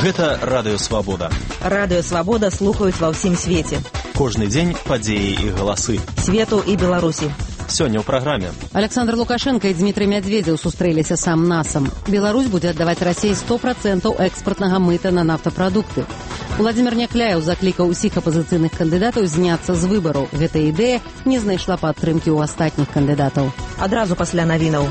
Гэта Радыё Свабода. Радыё Свабода слухаюць ва ўсім свеце. Кожны дзень падзеі і галасы. Свету і Беларусі. Сёння ў праграме. Александр Лукашенко і Дмітрый Медведзеў сустрэліся сам-насам. Беларусь будзе аддаваць Расіі 100% экспартнага мыта на нафтапрадукты. Владзімир Някляеў заклікаў усіх апазіцыйных кандыдатаў зняцца з выбараў. Гэта ідэя не знайшла падтрымкі ў астатніх кандыдатаў. Адразу пасля навінаў.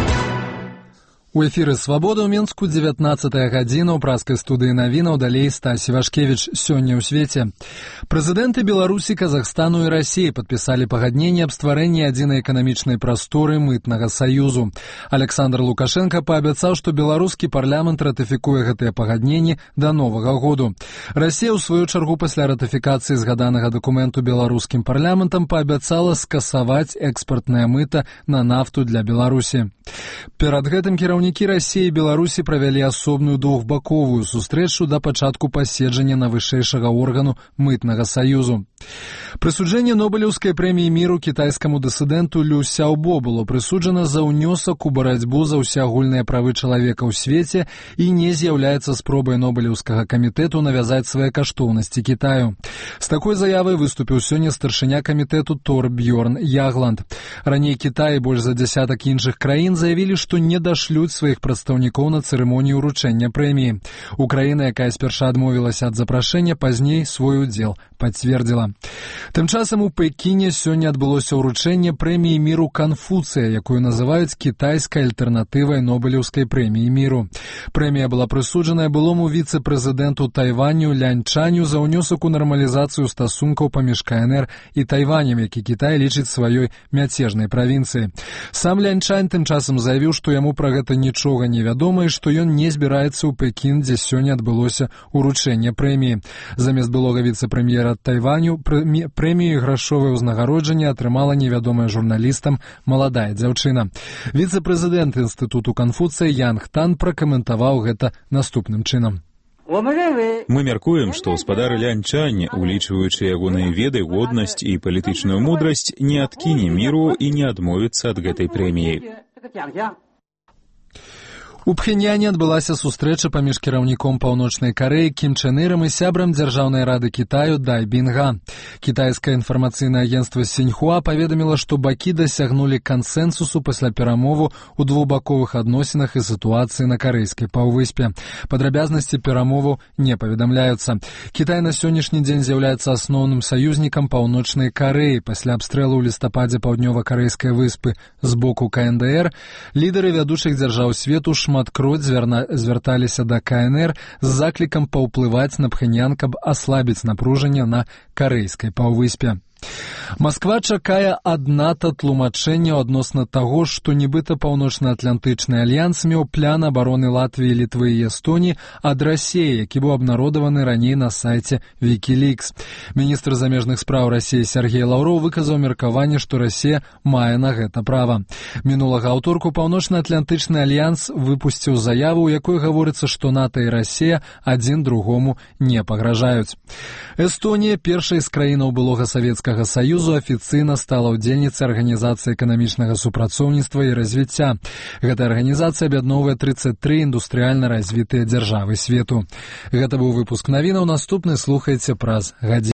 У эфіры «Свабода» ў Мінску 19-я гадзіна ў праскай студыі навінаў, далей Стасі Вашкевіч. Сёння ў свеце. Прэзідэнты Беларусі, Казахстану і Расіі падпісалі пагадненне аб стварэнні адзінай эканамічнай прасторы мытнага саюзу. Александр Лукашенко паабяцаў, што беларускі парламент ратыфікуе гэтыя пагадненні да Новага году. Расія, ў сваю чаргу, пасля ратыфікацыі згаданага дакументу беларускім парламентам паабяцала скасаваць экспартнае мыта на нафту для Беларусі. Перад гэтым кіраўнікі Расіі і Беларусі правялі асобную двухбаковую сустрэчу да пачатку паседжання найвышэйшага органу мытнага саюзу. Прысуджэнне Нобелеўскай прэміі міру кітайскаму дысідэнту Лю Сяобо было прысуджана за ўнёсак у барацьбу за ўсеагульныя правы чалавека ў свеце і не з'яўляецца спробай Нобелеўскага камітэту навязаць свае каштоўнасці Кітаю. З такой заявай выступіў сёння старшыня камітэту Торбьёрн Ягланд. Раней Кітай і больш за дзясятак іншых краін заявілі, што не дашлюць сваіх прадстаўнікоў на цырымонію ўручэння прэміі. Украіна, якая спярша адмовілася ад запрашэння, пазней свой удзел пацвердзіла. Тым часам у Пекіне сёння адбылося ўручэнне прэміі міру Канфуцыя, якую называюць кітайскай альтэрнатывай Нобелеўскай прэміі міру. Прэмія была прысуджаная былому віцэ-прэзідэнту Тайваню Лянь Чаню за ўнёсак у нармалізацыю стасункаў паміж КНР і Тайванем, які Кітай лічыць сваёй мяцежнай правінцыяй. Сам Лянь Чань тым часам заявіў, што яму пра гэта нічога не вядома і што ён не збіраецца ў Пекін, дзе сёння адбылося ўручэнне прэміі. Замест былога віцэ-прэм'ера Тайваню прэмію і грашовае ўзнагароджанне атрымала невядомая журналістам маладая дзяўчына. Віцэ-прэзідэнт інстытуту Канфуцыя Янг Тан пракаментаваў гэта наступным чынам. Мы мяркуем, што гаспадар Лянь Чань, улічваючы ягоныя веды, годнасць і палітычную мудрасць, не адкіне міру і не адмовіцца ад гэтай прэміі. У Пхеньяне адбылася сустрэча паміж кіраўніком Паўночнай Карэі Кім Чэн Ірам і сябрам Дзяржаўнай рады Кітаю Дай Бінга. Кітайскае інфармацыйнае агенцтва Сіньхуа паведаміла, што бакі дасягнулі кансэнсусу пасля перамову ў двухбаковых адносінах і сітуацыі на карэйскай паўвыспе. Падрабязнасці перамову не паведамляюцца. Кітай на сённяшні дзень з'яўляецца асноўным саюзнікам Паўночнай Карэі. Пасля абстрэлу ў лістападзе паўднёва-карэйскай выспы з боку КНДР лідары вядучых дзяржаў свету шматкроць звярталіся да КНР з заклікам паўплываць на Пхеньян, каб аслабіць напружанне на карэйскай паўвыспе. Масква чакае ад НАТО тлумачэнняў адносна таго, што нібыта Паўночна-Атлантычны альянс меў план абароны Латвіі, Літвы і Эстоніі ад Расіі, які быў абнародаваны раней на сайце Wikileaks. Міністр замежных спраў Расіі Сергей Лаўроў выказаў меркаванне, што Расія мае на гэта права. Мінулага аўторку Паўночна-Атлантычны альянс выпусціў заяву, у якой гаворыцца, што НАТО і Расія адзін другому не пагражаюць. Эстонія, першай з краінаў былога Савецкага Саюзу, афіцыйна стала ўдзельніцай Арганізацыі эканамічнага супрацоўніцтва і развіцця. Гэта арганізацыя аб'ядноўвае 33 індустрыяльна развітыя дзяржавы свету. Гэта быў выпуск навінаў, наступны слухайце праз гадзіну.